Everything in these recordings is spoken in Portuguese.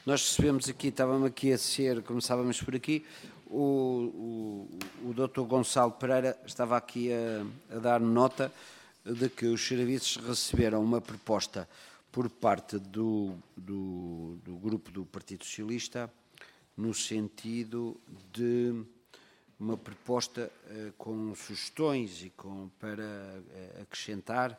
Nós recebemos aqui, estávamos aqui a ser, começávamos por aqui, o Dr. Gonçalo Pereira estava aqui a dar nota de que os serviços receberam uma proposta por parte do grupo do Partido Socialista no sentido de uma proposta com sugestões e para acrescentar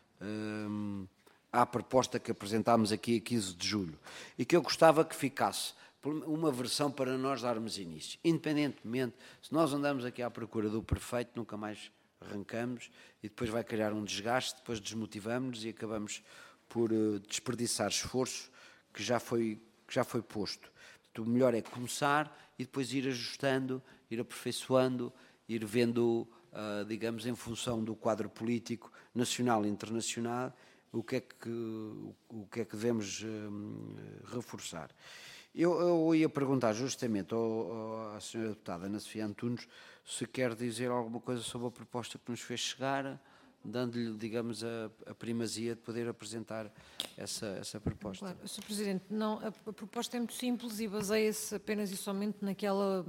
à proposta que apresentámos aqui a 15 de julho e que eu gostava que ficasse uma versão para nós darmos início. Independentemente, se nós andamos aqui à procura do perfeito, nunca mais arrancamos e depois vai criar um desgaste, depois desmotivamos-nos e acabamos por desperdiçar esforço que já foi posto. O melhor é começar e depois ir ajustando, ir aperfeiçoando, ir vendo, digamos, em função do quadro político nacional e internacional, o que é que devemos reforçar. Eu ia perguntar justamente à Sra. Deputada Ana Sofia Antunes se quer dizer alguma coisa sobre a proposta que nos fez chegar, dando-lhe, digamos, a primazia de poder apresentar essa proposta. Claro, Sr. Presidente, não, a proposta é muito simples e baseia-se apenas e somente naquela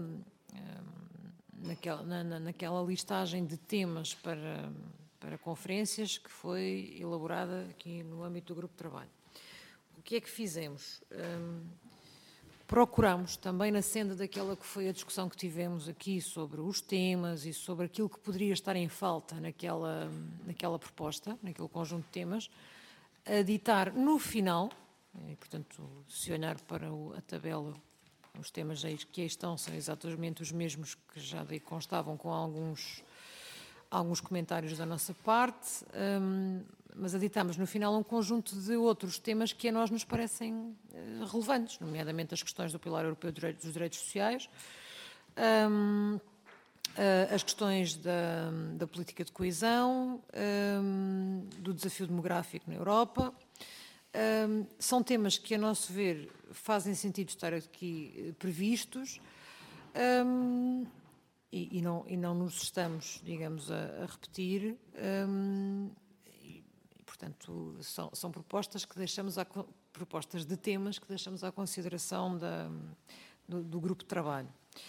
listagem de temas para conferências que foi elaborada aqui no âmbito do Grupo de Trabalho. O que é que fizemos? Procuramos, também na senda daquela que foi a discussão que tivemos aqui sobre os temas e sobre aquilo que poderia estar em falta naquela proposta, naquele conjunto de temas, aditar no final, e portanto, se olhar para a tabela, os temas que aí estão são exatamente os mesmos que já daí constavam com alguns comentários da nossa parte, mas aditamos no final um conjunto de outros temas que a nós nos parecem relevantes, nomeadamente as questões do Pilar Europeu dos Direitos Sociais, as questões da política de coesão, do desafio demográfico na Europa. São temas que, a nosso ver, fazem sentido estar aqui previstos e não nos estamos, digamos, a repetir. Portanto, são propostas que deixamos propostas de temas que deixamos à consideração do grupo de trabalho.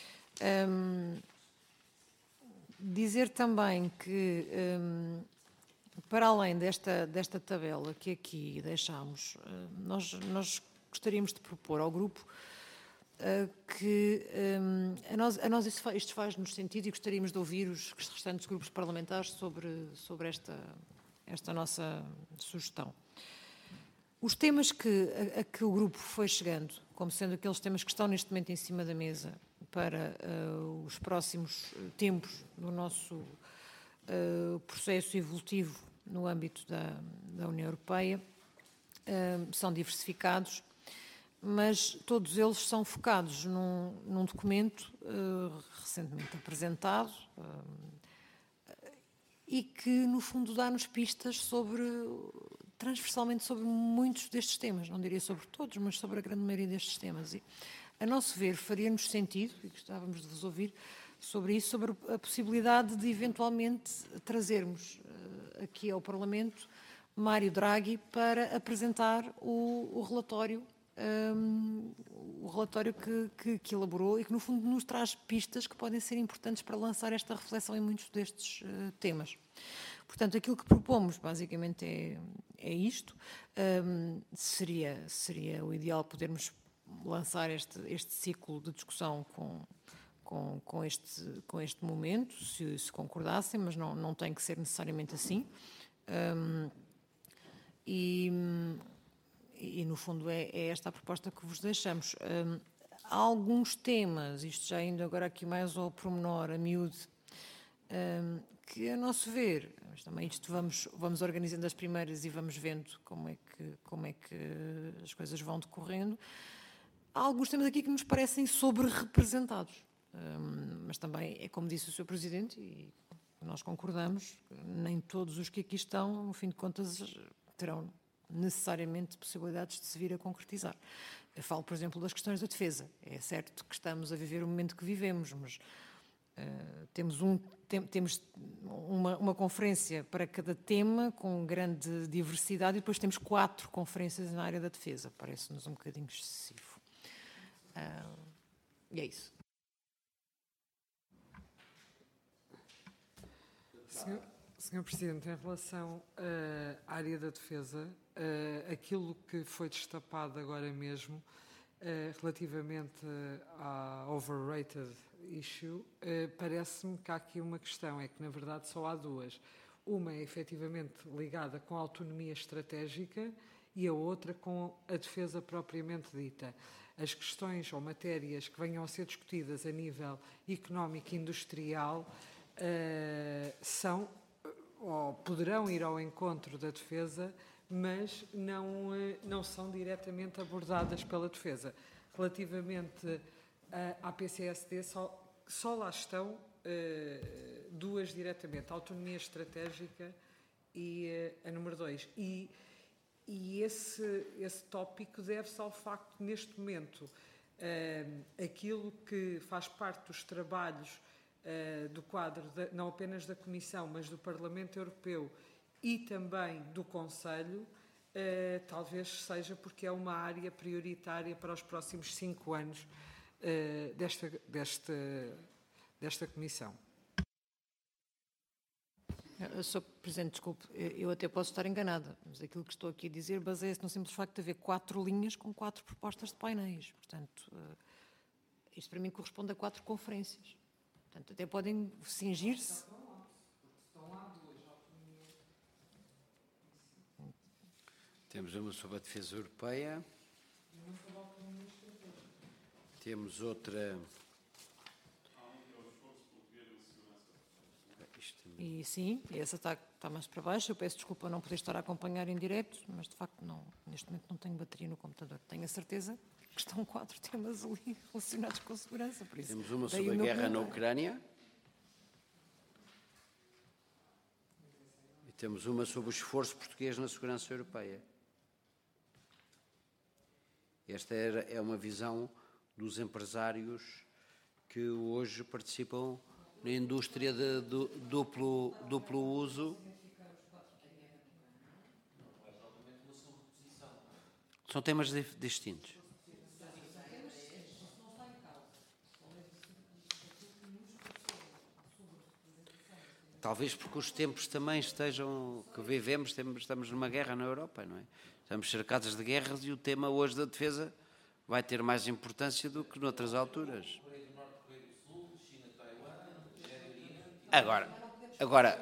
Dizer também que, para além desta tabela que aqui deixamos, nós gostaríamos de propor ao grupo que a nós isto faz-nos sentido e gostaríamos de ouvir os restantes grupos parlamentares sobre esta nossa sugestão. Os temas a que o grupo foi chegando, como sendo aqueles temas que estão neste momento em cima da mesa para os próximos tempos do nosso processo evolutivo no âmbito da União Europeia, são diversificados, mas todos eles são focados num documento recentemente apresentado e que, no fundo, dá-nos pistas transversalmente sobre muitos destes temas, não diria sobre todos, mas sobre a grande maioria destes temas. E, a nosso ver, faria-nos sentido, e gostávamos de vos ouvir sobre isso, sobre a possibilidade de, eventualmente, trazermos aqui ao Parlamento Mário Draghi para apresentar o relatório que elaborou e que, no fundo, nos traz pistas que podem ser importantes para lançar esta reflexão em muitos destes temas. Portanto, aquilo que propomos, basicamente, é isto. Seria o ideal podermos lançar este ciclo de discussão com este momento, se concordassem, mas não tem que ser necessariamente assim. E, no fundo, é esta a proposta que vos deixamos. Há alguns temas, isto já indo agora aqui mais ao pormenor, a miúde, que, a nosso ver, mas também isto vamos organizando as primeiras e vamos vendo como é que as coisas vão decorrendo. Há alguns temas aqui que nos parecem sobre-representados, mas também é como disse o Sr. Presidente, e nós concordamos, nem todos os que aqui estão, no fim de contas, terão necessariamente possibilidades de se vir a concretizar. Eu falo, por exemplo, das questões da defesa. É certo que estamos a viver o momento que vivemos, mas temos uma conferência para cada tema com grande diversidade e depois temos 4 conferências na área da defesa. Parece-nos um bocadinho excessivo. E é isso. Senhor Presidente, em relação à área da defesa, aquilo que foi destapado agora mesmo, relativamente à overrated issue, parece-me que há aqui uma questão, é que na verdade só há duas. Uma é efetivamente ligada com a autonomia estratégica e a outra com a defesa propriamente dita. As questões ou matérias que venham a ser discutidas a nível económico e industrial são ou poderão ir ao encontro da defesa, mas não são diretamente abordadas pela defesa. Relativamente à PCSD, só lá estão duas diretamente, a autonomia estratégica e a número 2. E esse tópico deve-se ao facto de, neste momento, aquilo que faz parte dos trabalhos do quadro, não apenas da Comissão, mas do Parlamento Europeu e também do Conselho, talvez seja porque é uma área prioritária para os próximos 5 anos desta Comissão. Sr. Presidente, desculpe, eu até posso estar enganada, mas aquilo que estou aqui a dizer baseia-se no simples facto de haver 4 linhas com 4 propostas de painéis. Portanto, isto para mim corresponde a 4 conferências. Portanto, até podem cingir-se. Temos uma sobre a defesa europeia. Temos outra. E sim, essa está mais para baixo. Eu peço desculpa não poder estar a acompanhar em direto, mas de facto neste momento não tenho bateria no computador. Tenho a certeza que estão 4 temas ali relacionados com a segurança. Por isso, temos uma sobre a guerra na Ucrânia. E temos uma sobre o esforço português na segurança europeia. Esta é uma visão dos empresários que hoje participam na indústria de duplo uso. São temas distintos. Talvez porque os tempos também estejam, que vivemos, estamos numa guerra na Europa, não é? Estamos cercados de guerras e o tema hoje da defesa vai ter mais importância do que noutras alturas. Agora,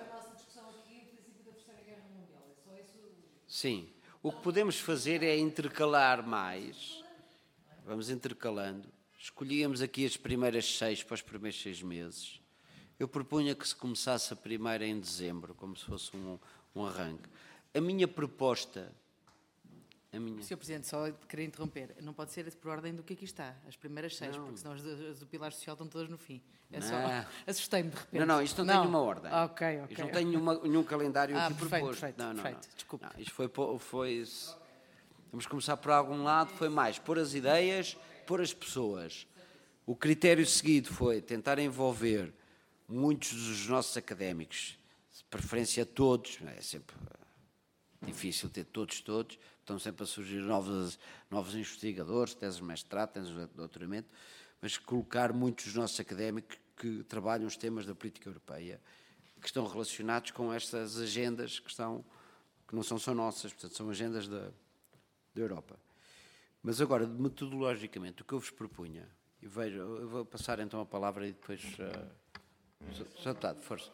sim, o que podemos fazer é intercalar mais, vamos intercalando, escolhíamos aqui as primeiras 6 para os primeiros 6 meses, eu propunha que se começasse a primeira em dezembro, como se fosse um arranque. A minha proposta... Sr. Presidente, só queria interromper. Não pode ser por ordem do que aqui está. As primeiras 6, porque senão as do Pilar Social estão todas no fim. É só... Assustei-me de repente. Não, isto não tem nenhuma ordem. Ok. Isto não tem nenhum calendário aqui proposto. Perfeito. Desculpe. Não, isto foi... Vamos começar por algum lado, foi mais pôr as ideias, pôr as pessoas. O critério seguido foi tentar envolver muitos dos nossos académicos, de preferência todos, é sempre difícil ter todos, estão sempre a surgir novos investigadores, teses de mestrado, teses de doutoramento, mas colocar muitos dos nossos académicos que trabalham os temas da política europeia, que estão relacionados com estas agendas que não são só nossas, portanto são agendas da Europa. Mas agora, metodologicamente, o que eu vos propunha, eu vou passar então a palavra e depois... Sr. Deputado, força.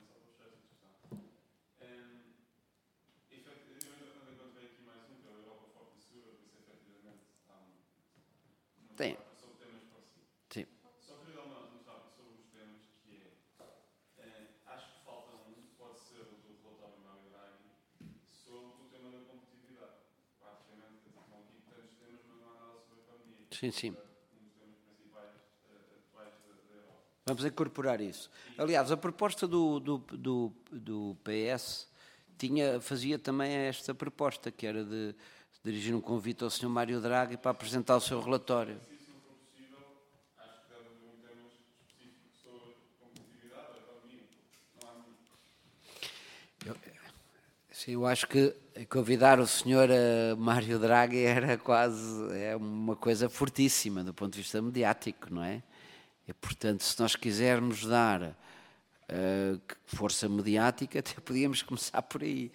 Tem. Sim. Só queria dar uma nota rápida sobre os temas, que acho que falta pode ser o do relatório Mário Draghi, sobre o tema da competitividade. Praticamente, estão aqui tantos temas, mas não há nada sobre a pandemia. Sim. Um dos temas principais atuais da Europa. Vamos incorporar isso. Aliás, a proposta do PS fazia também esta proposta, que era de dirigir um convite ao Sr. Mário Draghi para apresentar o seu relatório. Se isso não for possível, acho que deve haver um tema específico sobre competitividade ou economia. Não há nenhum. Sim, eu acho que convidar o senhor Mário Draghi era quase uma coisa fortíssima do ponto de vista mediático, não é? E, portanto, se nós quisermos dar força mediática, até podíamos começar por aí.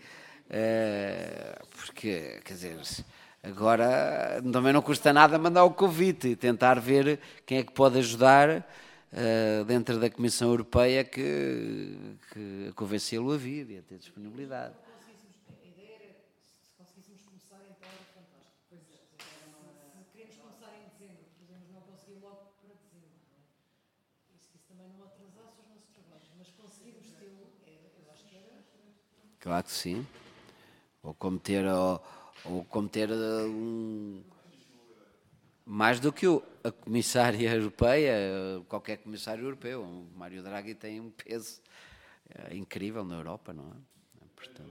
Porque, quer dizer, agora também não custa nada mandar o convite e tentar ver quem é que pode ajudar dentro da Comissão Europeia que a convencê-lo a vir e a ter disponibilidade. Claro que sim. Ou como ter mais do que a Comissária Europeia, qualquer Comissário Europeu. O Mário Draghi tem um peso incrível na Europa, não é? Portanto...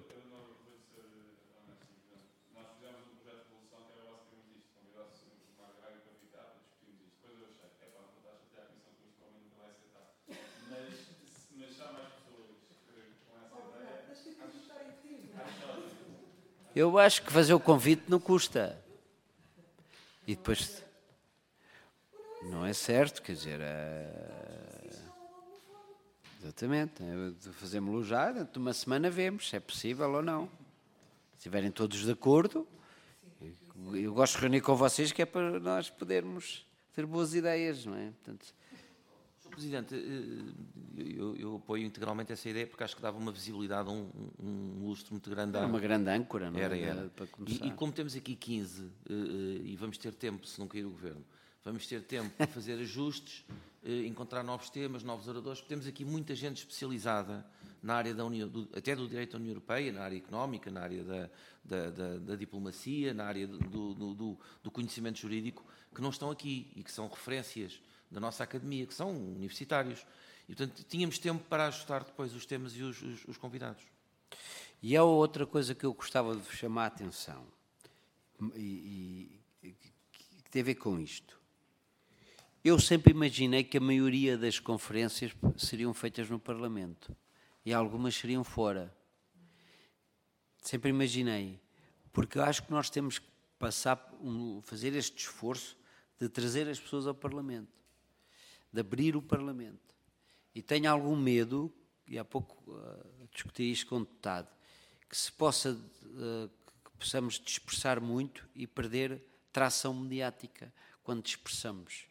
Nós fizemos um projeto de resolução que era basicamente isto: convidasse o Mário Draghi para vir cá para discutirmos isto. Depois eu achei, não está a chatear a Comissão que isto provavelmente não vai aceitar. Mas se há mais pessoas com essa ideia. Eu acho que fazer o convite não custa. E depois... Não é certo, quer dizer... Exatamente. Fazemos-lo já, dentro de uma semana vemos se é possível ou não. Se estiverem todos de acordo, eu gosto de reunir com vocês, que é para nós podermos ter boas ideias, não é? Portanto... Sr. Presidente, eu apoio integralmente essa ideia, porque acho que dava uma visibilidade, um lustro muito grande. Uma grande âncora, não é? Era. Para começar. E como temos aqui 15, e vamos ter tempo, se não cair o Governo, vamos ter tempo para fazer ajustes, encontrar novos temas, novos oradores. Temos aqui muita gente especializada na área da União, até do direito da União Europeia, na área económica, na área da diplomacia, na área do conhecimento jurídico, que não estão aqui e que são referências da nossa academia, que são universitários. E, portanto, tínhamos tempo para ajustar depois os temas e os convidados. E há outra coisa que eu gostava de vos chamar a atenção, e que tem a ver com isto. Eu sempre imaginei que a maioria das conferências seriam feitas no Parlamento e algumas seriam fora. Sempre imaginei, porque eu acho que nós temos que fazer este esforço de trazer as pessoas ao Parlamento, de abrir o Parlamento. E tenho algum medo, e há pouco discuti isto com o deputado, que possamos dispersar muito e perder tração mediática quando dispersamos.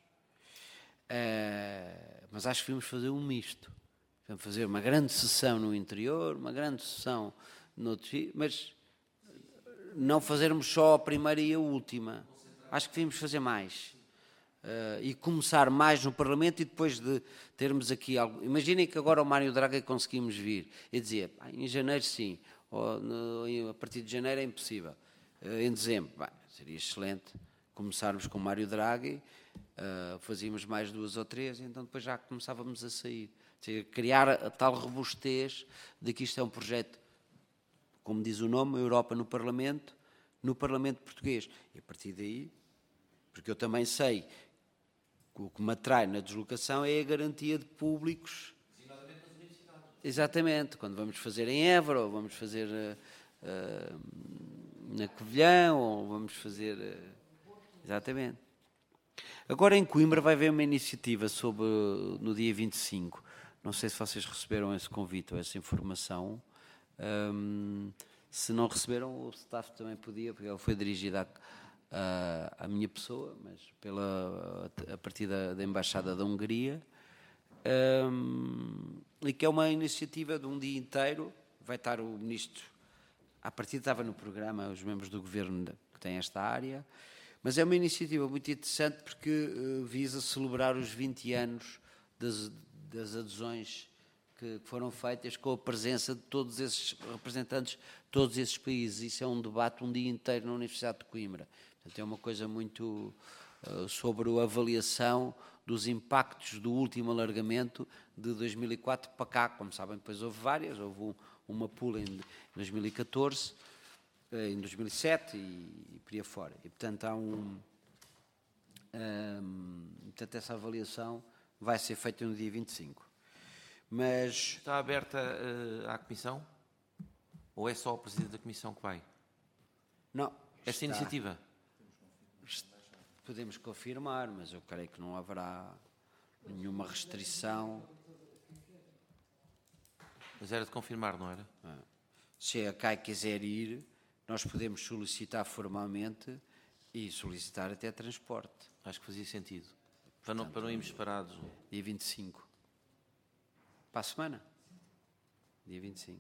Mas acho que vamos fazer um misto. Vamos fazer uma grande sessão no interior, uma grande sessão no outro, mas não fazermos só a primeira e a última. Acho que devíamos fazer mais. E começar mais no Parlamento e depois de termos aqui algo. Imaginem que agora o Mário Draghi conseguimos vir e dizer, em janeiro sim, ou a partir de janeiro é impossível. Em dezembro, seria excelente começarmos com o Mário Draghi, fazíamos mais 2 ou 3, então depois já começávamos a sair. Ou seja, criar a tal robustez de que isto é um projeto, como diz o nome, Europa no Parlamento português. E a partir daí, porque eu também sei que o que me atrai na deslocação é a garantia de públicos. Designadamente nas universidades. Exatamente, quando vamos fazer em Évora, ou vamos fazer na Covilhã, ou vamos fazer... Exatamente. Agora em Coimbra vai haver uma iniciativa no dia 25. Não sei se vocês receberam esse convite ou essa informação. Se não receberam, o staff também podia, porque ela foi dirigida à minha pessoa, mas a partir da Embaixada da Hungria, e que é uma iniciativa de um dia inteiro. Vai estar o ministro, à partida estava no programa, os membros do governo que têm esta área, mas é uma iniciativa muito interessante porque visa celebrar os 20 anos das adesões que foram feitas com a presença de todos esses representantes de todos esses países. Isso é um debate um dia inteiro na Universidade de Coimbra. Portanto, é uma coisa muito sobre a avaliação dos impactos do último alargamento de 2004 para cá. Como sabem, depois houve várias. Houve uma pula em 2014, em 2007 e por aí afora. E, portanto, portanto, essa avaliação vai ser feita no dia 25. Mas... Está aberta à Comissão? Ou é só o Presidente da Comissão que vai? Não. Esta iniciativa? Podemos confirmar, mas eu creio que não haverá nenhuma restrição. Mas era de confirmar, não era? Se a CAI quiser ir, nós podemos solicitar formalmente e solicitar até transporte. Acho que fazia sentido. Para não irmos separados. Dia 25. Para a semana? Dia 25.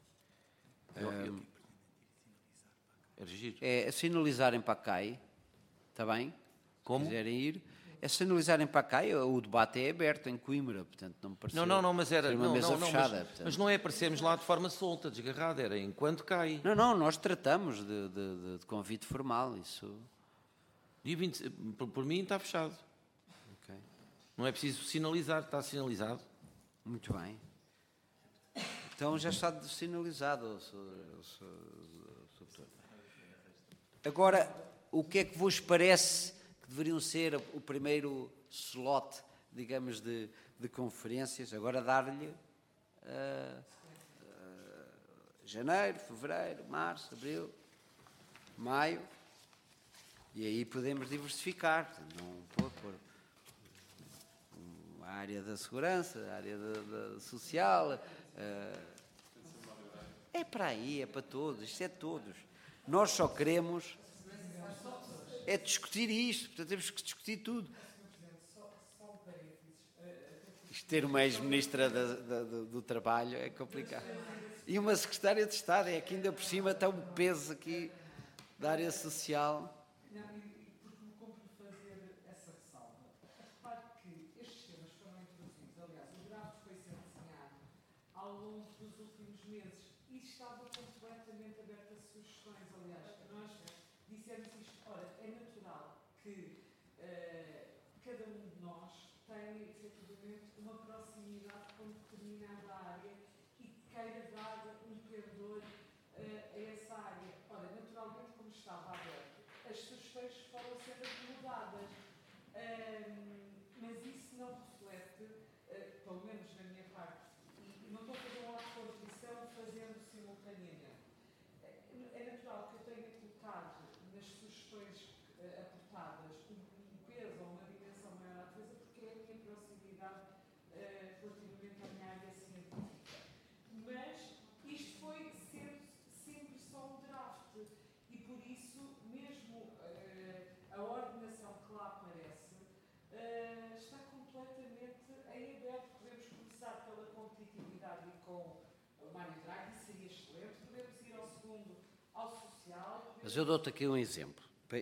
Era giro. É sinalizarem para a CAI, está bem? Como? Se quiserem ir, é sinalizarem para a CAI, o debate é aberto em Coimbra, portanto não me pareceu Não, mas era ser uma mesa fechada. Mas não é aparecermos lá de forma solta, desgarrada, era enquanto cai. Não, nós tratamos de convite formal, isso. Dia 20, por mim está fechado. Okay. Não é preciso sinalizar, está sinalizado. Muito bem. Então já está sinalizado, doutor. Agora, o que é que vos parece que deveriam ser o primeiro slot, digamos, de conferências? Agora dar-lhe janeiro, fevereiro, março, abril, maio, e aí podemos diversificar. Não pôr a área da segurança, a área da social. É para aí, é para todos, isto é todos. Nós só queremos é discutir isto, portanto temos que discutir tudo. Isto ter uma ex-ministra do Trabalho é complicado. E uma secretária de Estado, é que ainda por cima está um peso aqui da área social. Mas eu dou-te aqui um exemplo.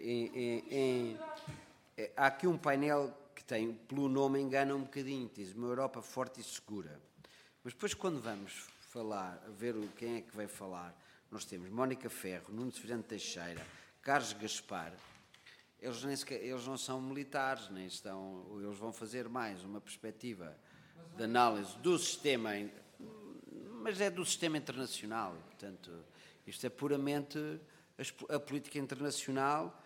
Há aqui um painel que tem, pelo nome engana um bocadinho, diz uma Europa forte e segura. Mas depois quando vamos falar, a ver quem é que vai falar, nós temos Mónica Ferro, Nuno Severino Teixeira, Carlos Gaspar, eles não são militares, nem estão, eles vão fazer mais uma perspectiva de análise do sistema, mas é do sistema internacional, portanto, isto é puramente a política internacional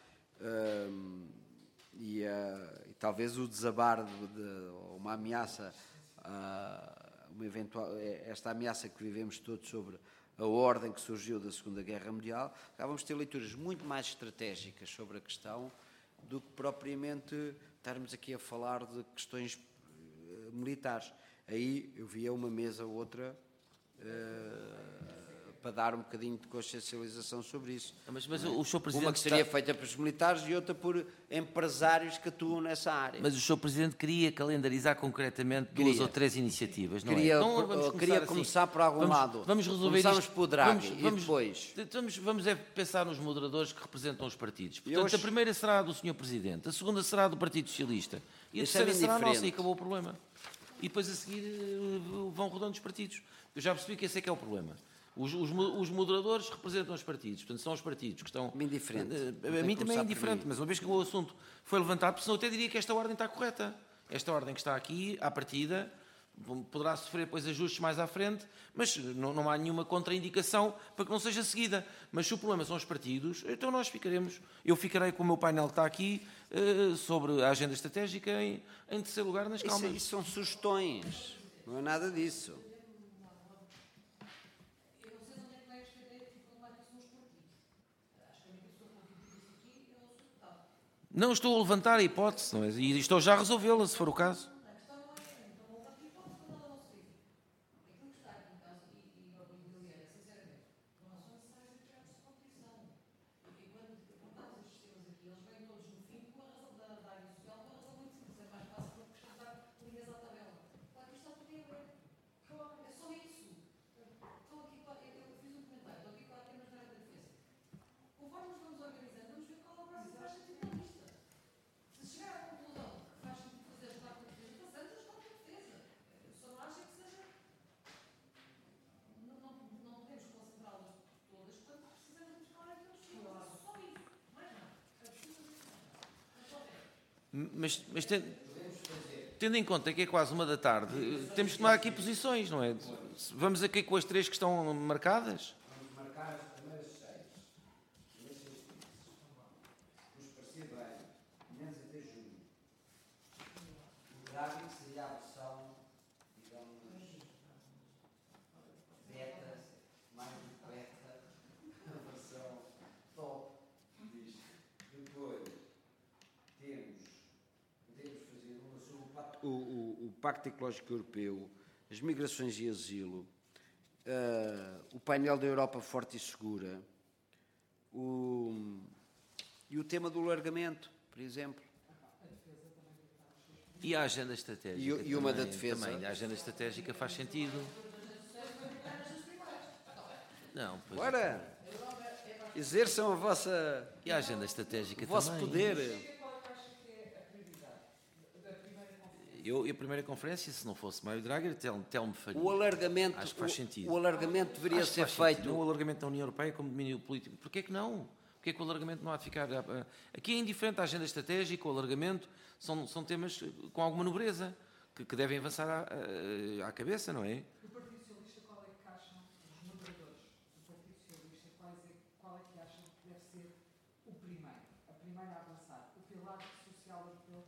e talvez o desabar de uma ameaça, uma eventual, esta ameaça que vivemos todos sobre a ordem que surgiu da Segunda Guerra Mundial, vamos ter leituras muito mais estratégicas sobre a questão do que propriamente estarmos aqui a falar de questões militares. Aí eu via uma mesa ou outra para dar um bocadinho de consciencialização sobre isso. Mas o Sr. Presidente uma que seria feita pelos militares e outra por empresários que atuam nessa área. Mas o Sr. Presidente queria calendarizar concretamente duas ou três iniciativas, não queria, é? Então, queria começar por algum lado. Vamos resolver Começamos isto. por Draghi e depois... Vamos pensar nos moderadores que representam os partidos. Portanto, a primeira será do Sr. Presidente, a segunda será do Partido Socialista e a terceira será a nossa e acabou o problema. E depois a seguir vão rodando os partidos. Eu já percebi que esse é que é o problema. Os moderadores representam os partidos, portanto são os partidos que estão... Indiferente. A mim também é indiferente, mas uma vez que o assunto foi levantado, porque senão eu até diria que esta ordem está correta. Esta ordem que está aqui, à partida, poderá sofrer depois ajustes mais à frente, mas não há nenhuma contraindicação para que não seja seguida. Mas se o problema são os partidos, então nós ficaremos... Eu ficarei com o meu painel que está aqui sobre a agenda estratégica em terceiro lugar nas calmas. Isso são sugestões, não é nada disso. Não estou a levantar a hipótese, não é? E estou já a resolvê-la, se for o caso. Mas tendo em conta que é quase 13h, temos que tomar aqui posições, não é? Vamos aqui com as 3 que estão marcadas? Vamos marcar as primeiras 6. Primeiros 6 meses. Nos parecer bem, menos até junho. O gráfico seria a versão, digamos, beta, mais do que beta, a versão top disto. Depois, podemos fazer uma sobre o Pacto Ecológico Europeu, as migrações e asilo, o painel da Europa forte e segura, e o tema do alargamento, por exemplo. E a agenda estratégica. E uma da defesa. Também, a agenda estratégica faz sentido. Não, pois. Ora, exerçam a vossa... E a agenda estratégica o vosso também. poder. A primeira conferência, se não fosse Mário Draghi, Telmo Faria. O alargamento, acho que faz sentido. O alargamento deveria Acho que ser faz feito... sentido. Não o alargamento da União Europeia como domínio político. Porquê que não? Porquê que o alargamento não há de ficar... Aqui é indiferente a agenda estratégica, o alargamento, são temas com alguma nobreza, que devem avançar à cabeça, não é? Do Partido Socialista, qual é que acham, os moderadores do Partido Socialista, qual é que acham que deve ser o primeiro? A primeira a avançar? O pilar social europeu?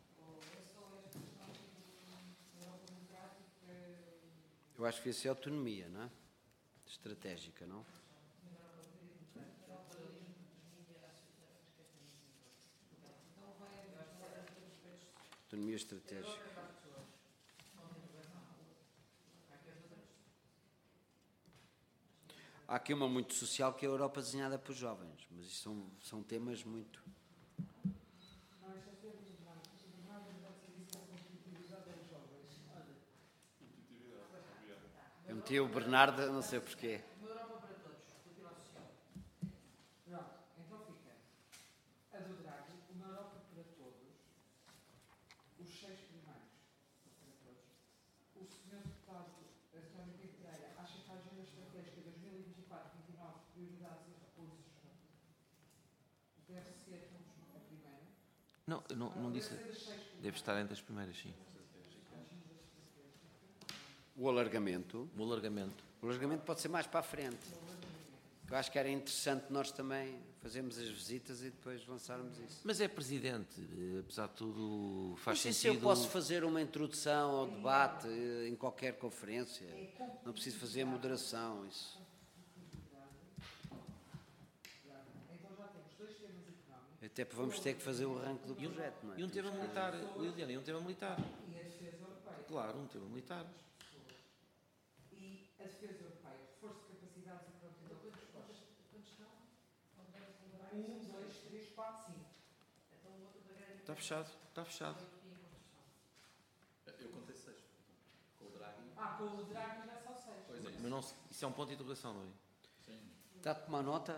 Eu acho que isso é autonomia, não é? Estratégica, não? Autonomia estratégica. Há aqui uma muito social que é a Europa desenhada por jovens, mas isto são temas muito... Eu meti o Bernardo, não sei porquê. Uma Europa para todos, do pilar social. Pronto, então fica a do Draghi, uma Europa para todos, os 6 primeiros para todos. O senhor deputado António Pinto Pereira acha que a agenda estratégica 2024-29, prioridades e recursos, deve ser a primeira? Não disse. Deve estar entre as primeiras, sim. O alargamento. O alargamento. O alargamento pode ser mais para a frente. Eu acho que era interessante nós também fazermos as visitas e depois lançarmos isso. Mas é presidente, apesar de tudo, faz sentido. Se eu posso fazer uma introdução ao debate em qualquer conferência, não preciso fazer moderação, isso. Até porque vamos ter que fazer o arranque do projeto, não é? E um tema militar, Liliana, e um tema militar. E a defesa europeia. Claro, um tema militar. E a defesa europeia, reforço de capacidades e prontidão de resposta. Quantos estão? 1, 2, 3, 4, 5. Está fechado, está fechado. Eu contei 6. Com o Draghi. Com o Draghi já são 6. Pois é. Mas não, isso é um ponto de interrogação, não é? Sim. Está a tomar nota?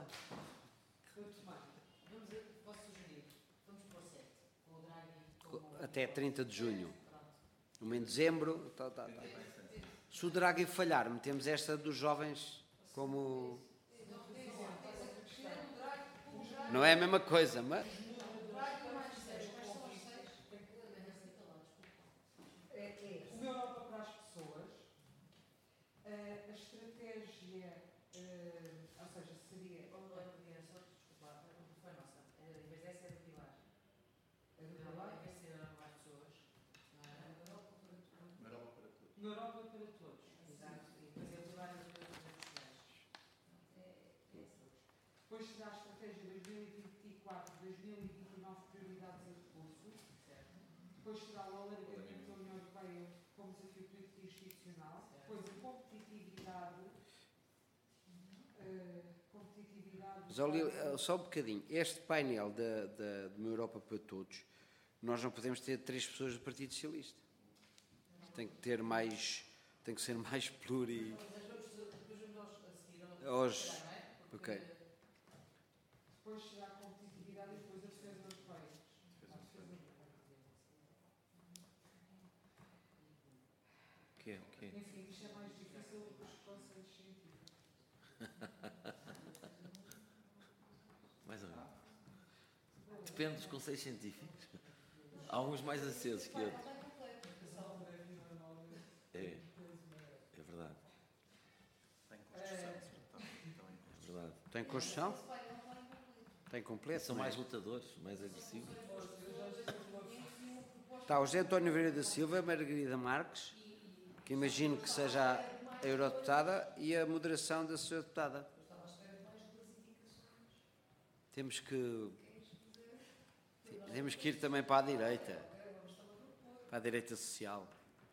Posso sugerir? Vamos pôr 7. Com o Draghi. Até 30 de junho. Uma em dezembro. Tá. Se o Draghi falhar, metemos esta dos jovens como... Não é a mesma coisa, mas... Uma Europa para as pessoas, a estratégia, ou seja, seria... Como não é podia só, desculpa, foi nossa. Em vez dessa é do pilar. É do pilar? Em vez de ser Europa para as pessoas, não é? Uma Europa para todos. Uma Europa para todos. Exato. E depois é o pilar das coisas sociais. Depois será a estratégia 2024-2029, prioridades prioridades e recursos. Depois será o alargamento da União Europeia como desafio político e institucional. Depois a competitividade. Mas, olha, só um bocadinho. Este painel de uma Europa para todos, nós não podemos ter 3 pessoas do Partido Socialista. Tem que ter mais, tem que ser mais pluri... Ok. Depois será a competitividade e depois a defesa europeia. Enfim, isto é mais difícil do que os conceitos científicos. Mais ou menos. Depende dos conceitos científicos. Há uns mais acesos que outros. É verdade. É verdade. Tem construção? Tem completo? São mais lutadores, mais agressivos. Está o José António Vieira da Silva, a Margarida Marques, que imagino que seja a eurodeputada, e a moderação da senhora deputada. Temos que ir também para a direita social.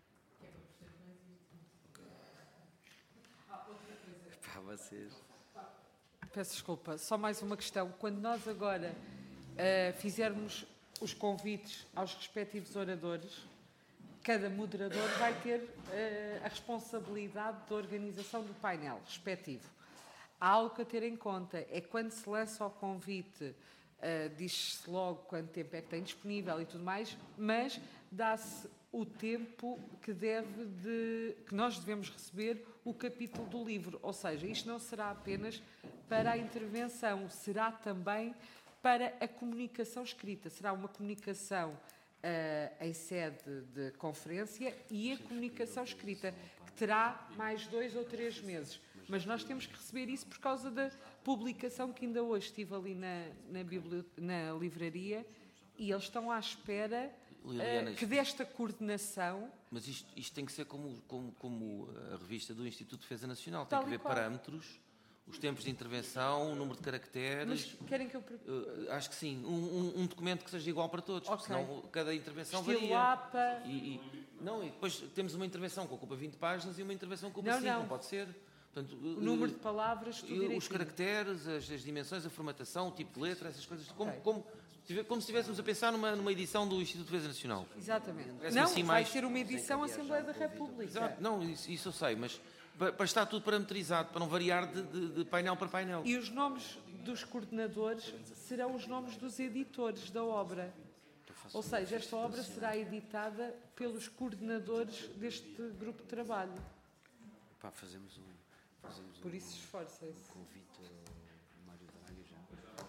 Para vocês. Peço desculpa, só mais uma questão. Quando nós agora fizermos os convites aos respectivos oradores, cada moderador vai ter a responsabilidade da organização do painel respectivo. Há algo a ter em conta, é quando se lança o convite, diz-se logo quanto tempo é que tem disponível e tudo mais, mas dá-se o tempo que nós devemos receber o capítulo do livro. Ou seja, isto não será apenas para a intervenção, será também para a comunicação escrita. Será uma comunicação em sede de conferência e a comunicação escrita, que terá mais 2 ou 3 meses. Mas nós temos que receber isso por causa da publicação que ainda hoje estive ali na livraria, e eles estão à espera Liliana, que desta coordenação... Mas isto tem que ser como a revista do Instituto de Defesa Nacional. Tem que haver parâmetros, os tempos de intervenção, o número de caracteres... Mas querem que eu... acho que sim. Um documento que seja igual para todos, porque senão cada intervenção Estilo varia. APA... E depois temos uma intervenção que ocupa 20 páginas e uma intervenção que ocupa 5, não pode ser... Portanto, o número de palavras, tudo direitinho. Os caracteres, as dimensões, a formatação, o tipo de letra, essas coisas, como se estivéssemos a pensar numa edição do Instituto de Defesa Nacional. Exatamente. Parece-me não, assim vai mais... ser uma edição Assembleia da República. Exato. Não, isso eu sei, mas para estar tudo parametrizado, para não variar de painel para painel. E os nomes dos coordenadores serão os nomes dos editores da obra. Ou seja, esta obra será editada pelos coordenadores deste grupo de trabalho. Fazemos Por isso esforcem-se. Convite ao Mário Draghi já.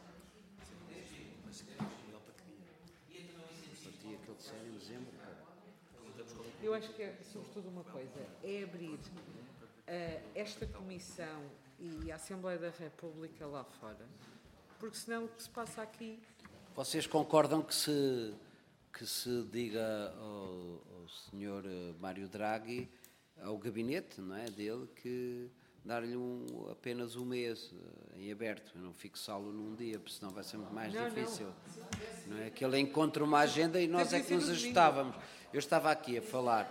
Partia que ele disser em dezembro. Eu acho que é, sobretudo, uma coisa, é abrir esta comissão e a Assembleia da República lá fora, porque senão o que se passa aqui... Vocês concordam que se diga ao Sr. Mário Draghi, ao gabinete, não é, dele, que dar-lhe apenas um mês em aberto, não fixá-lo num dia, porque senão vai ser muito mais difícil. Não é? Que ele encontre uma agenda e nós é que nos ajustávamos. Eu estava aqui a falar.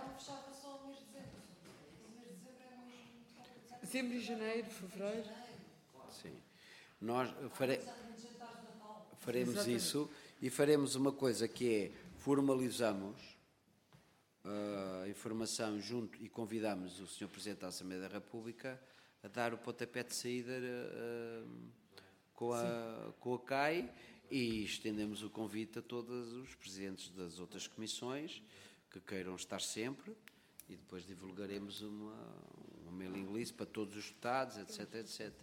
Dezembro e janeiro, fevereiro. Sim. Nós faremos isso e faremos uma coisa que é formalizamos a informação junto e convidamos o Sr. Presidente da Assembleia da República a dar o pontapé de saída com a CAI, e estendemos o convite a todos os presidentes das outras comissões que queiram estar sempre, e depois divulgaremos uma mailing list para todos os deputados, etc, etc.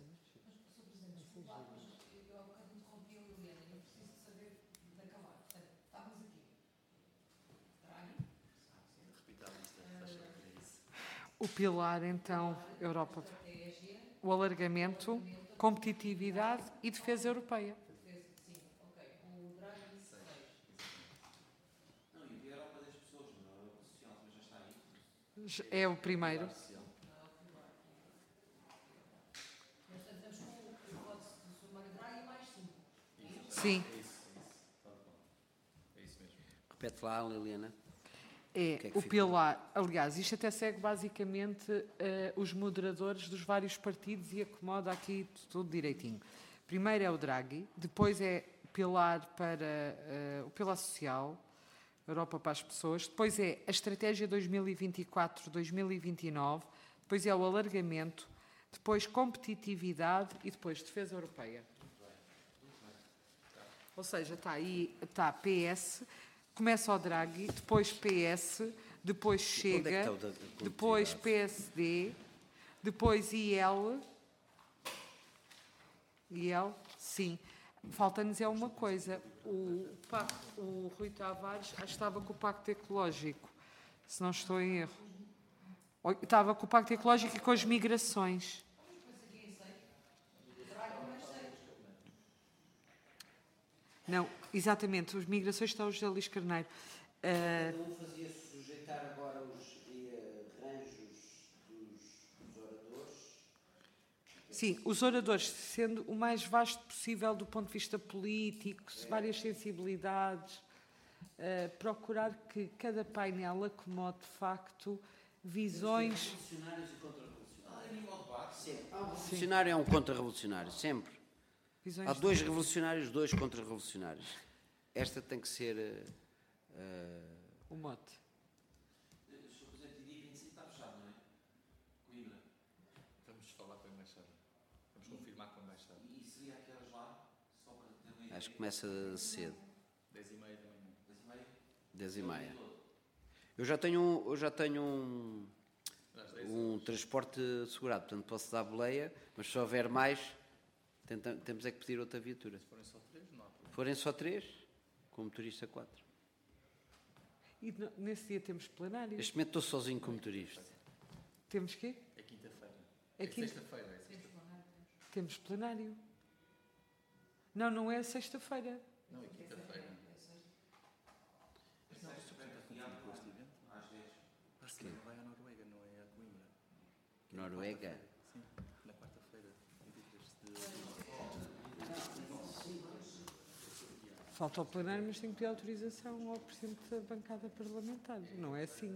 O pilar, então, Europa, o alargamento, competitividade e defesa europeia. É o primeiro. Sim. Repete lá, Liliana. É o pilar. Aliás, isto até segue basicamente os moderadores dos vários partidos e acomoda aqui tudo direitinho. Primeiro é o Draghi, depois é pilar para o pilar social, Europa para as pessoas, depois é a estratégia 2024-2029, depois é o alargamento, depois competitividade e depois defesa europeia. Ou seja, está aí, está PS, começa o Draghi, depois PS, depois Chega, depois PSD, depois IL, sim. Falta-nos uma coisa, o Rui Tavares acho que estava com o Pacto Ecológico, se não estou em erro. Estava com o Pacto Ecológico e com as migrações. Não, exatamente, as migrações está o José Luís Carneiro. Não fazia sujeitar agora os arranjos dos oradores? Sim, os oradores, sendo o mais vasto possível do ponto de vista político, várias sensibilidades, procurar que cada painel acomode, de facto, visões... Revolucionários e contra-revolucionários. Sempre. Um revolucionário é um contra-revolucionário, sempre. Há dois revolucionários, dois contra-revolucionários. Esta tem que ser... o mote. O Sr. Presidente, dia 25 está fechado, não é? Coimbra. Vamos falar com a Embaixada. Vamos confirmar com a Embaixada. E seria aquelas lá, só para ter uma ideia? Acho que começa cedo. 10h30 da manhã. 10h30. Eu já tenho um transporte assegurado, portanto posso dar boleia, mas se houver mais, temos é que pedir outra viatura. Se forem só 3, não há problema. Forem só 3, com motorista 4. E nesse dia temos plenário. Neste momento estou sozinho com motorista. Temos quê? É quinta-feira. É sexta-feira. Temos plenário. Não, não é sexta-feira. Não, é quinta-feira. Não, o Sr. Presidente está confundido com este evento? Às 10. Parece que vai à Noruega, não é a Coimbra. Noruega? Sim, na quarta-feira. 23 de... Falta o plenário, mas tem que pedir autorização ao Presidente da bancada parlamentar. Não é assim.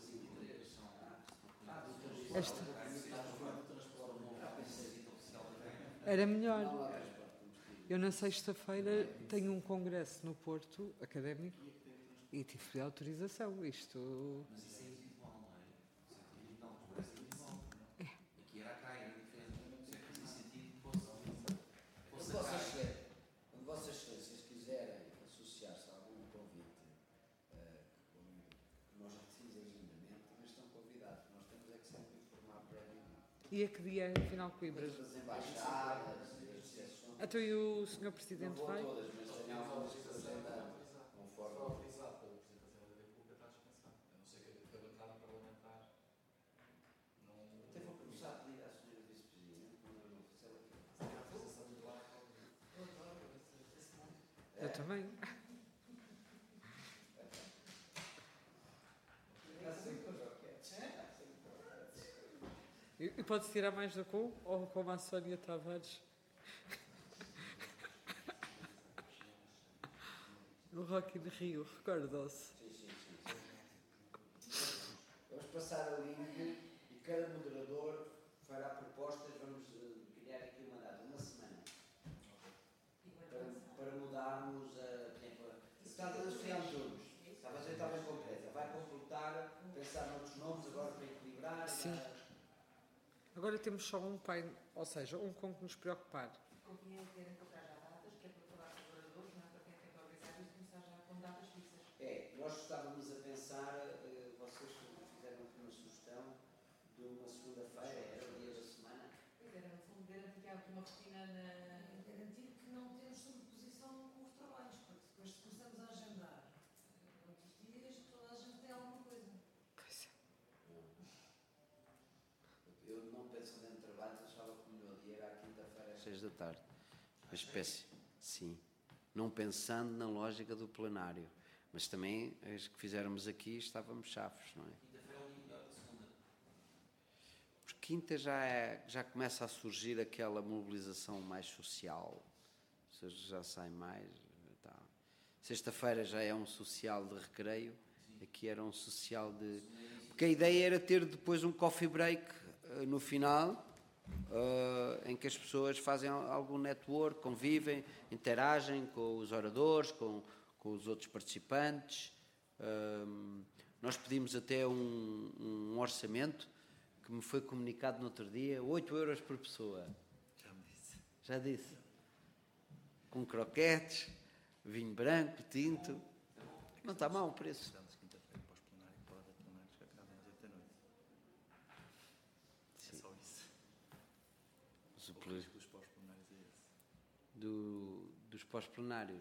Era melhor. Eu, na sexta-feira, tenho um congresso no Porto, académico, e tive que pedir autorização. Isto... Mas isso é individual, não é? Isso é individual, mas parece individual. Aqui era a CAI, era diferente. Isso é que fazia sentido que fosse a CAI. Quando Vossas Excelências quiserem associar-se a algum convite, que nós já fizemos lindamente, também estão convidados. Nós temos é que sempre informar previamente. E a que dia, afinal, Coimbra? As embaixadas, as associações. Então, e o Sr. Presidente Não vou vai? todas, mas tenho algumas que agendar, conforme. Autorizado pelo Presidente da República está dispensado. A não ser que a bancada parlamentar não... Até vou começar a pedir à Sra. Vice-Presidente, quando eu não recebo aqui. Eu também. E pode-se tirar mais da com ou como a Sónia Tavares? No Rock in Rio, recordam-se? Vamos passar a link e cada moderador fará propostas. Vamos criar aqui uma data, uma semana, para mudarmos a. Por exemplo, está a associar turnos. Está a fazer bem concreta. Vai completar, pensar noutros nomes agora para equilibrar. Sim. Agora temos só um painel, ou seja, um com que nos preocupar. Convinha ter encontrar já datas, que é para falar com os oradores, não é para quem tem que organizar isso, começar já com datas fixas. Nós estávamos a pensar, vocês fizeram aqui uma sugestão de uma segunda-feira, era o dia da semana. Pois era, no fundo, garantir que há aqui uma rotina na... Garantir que não temos sobreposição com os trabalhos, porque depois se começamos a agendar outros dias, toda a gente tem alguma coisa. Pois é. Eu não penso dentro de trabalho, achava que o melhor dia era a quinta-feira às 6 da tarde. Uma espécie, sim. Não pensando na lógica do plenário. Mas também, as que fizéramos aqui, estávamos chaves, não é? Quinta-feira é um dia melhor que a segunda. Porque quinta já começa a surgir aquela mobilização mais social. Ou seja, já sai mais. Tá. Sexta-feira já é um social de recreio, aqui era um social de... Porque a ideia era ter depois um coffee break no final, em que as pessoas fazem algum network, convivem, interagem com os oradores, com os outros participantes. Nós pedimos até um orçamento que me foi comunicado no outro dia, 8 euros por pessoa. Já disse. Com croquetes, vinho branco, tinto. Não está mal o preço. Dos pós-plenários.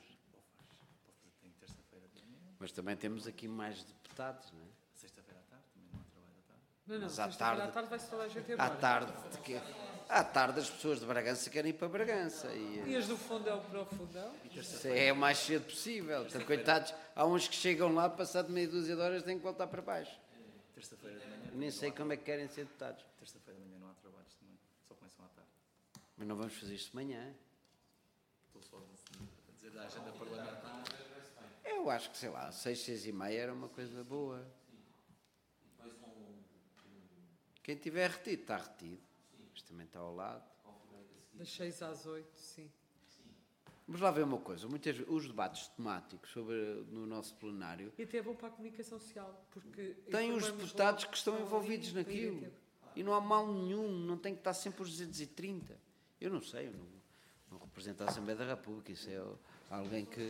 Mas também temos aqui mais deputados, não é? Sexta-feira à tarde, também não há trabalho à tarde. Não, Mas sexta-feira à tarde vai-se toda a gente embora. À tarde as pessoas de Bragança querem ir para Bragança. E as do Fundão para o Fundão? Isso é o mais cedo possível. Então, coitados, há uns que chegam lá, passado meia dúzia de horas, têm que voltar para baixo. Terça-feira de manhã. Nem sei como é que querem ser deputados. Terça-feira de manhã não há trabalhos também, só começam à tarde. Mas não vamos fazer isto de manhã. Estou só a dizer da agenda parlamentar. Eu acho que, sei lá, 6, 6 e meia era uma coisa boa. Quem tiver retido, está retido. Mas também está ao lado. Das 6 às 8, sim. Vamos lá ver uma coisa. Muitas vezes, os debates temáticos no nosso plenário... E até é bom para a comunicação social, porque... Tem os deputados que estão envolvidos naquilo. E não há mal nenhum. Não tem que estar sempre os 230. Eu não sei. Eu não represento a Assembleia da República. Isso é alguém que...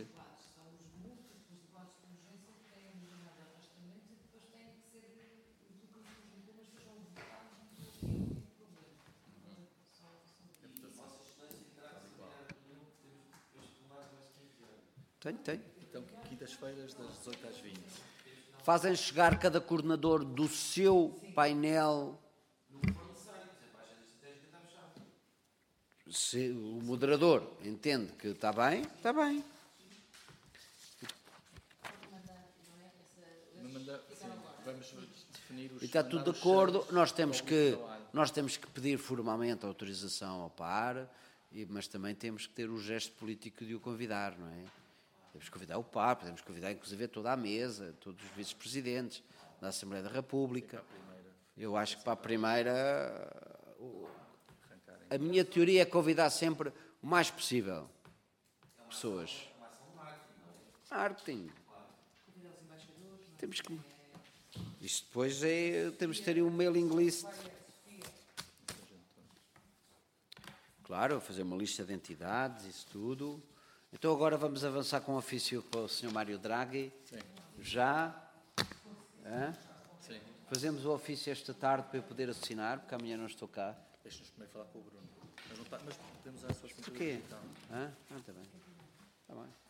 Tem. Então, quintas-feiras, das 18 às 20. Fazem chegar cada coordenador do seu painel. Se o moderador entende que está bem, está bem. Vamos definir os... E está tudo de acordo. Nós temos que pedir formalmente a autorização ao par, mas também temos que ter o gesto político de o convidar, não é? Podemos convidar o par, podemos convidar inclusive toda a mesa, todos os vice-presidentes da Assembleia da República. Eu acho que para a primeira, a minha teoria é convidar sempre o mais possível pessoas. Marketing. Temos que... Isto depois temos de ter um mailing list. Claro, fazer uma lista de entidades, isso tudo. Então agora vamos avançar com o ofício para o Sr. Mário Draghi. Sim. Já. Sim. Fazemos o ofício esta tarde para eu poder assinar, porque amanhã não estou cá. Deixa-nos primeiro falar com o Bruno. Mas podemos usar as suas Porquê? Está bem. Está bem.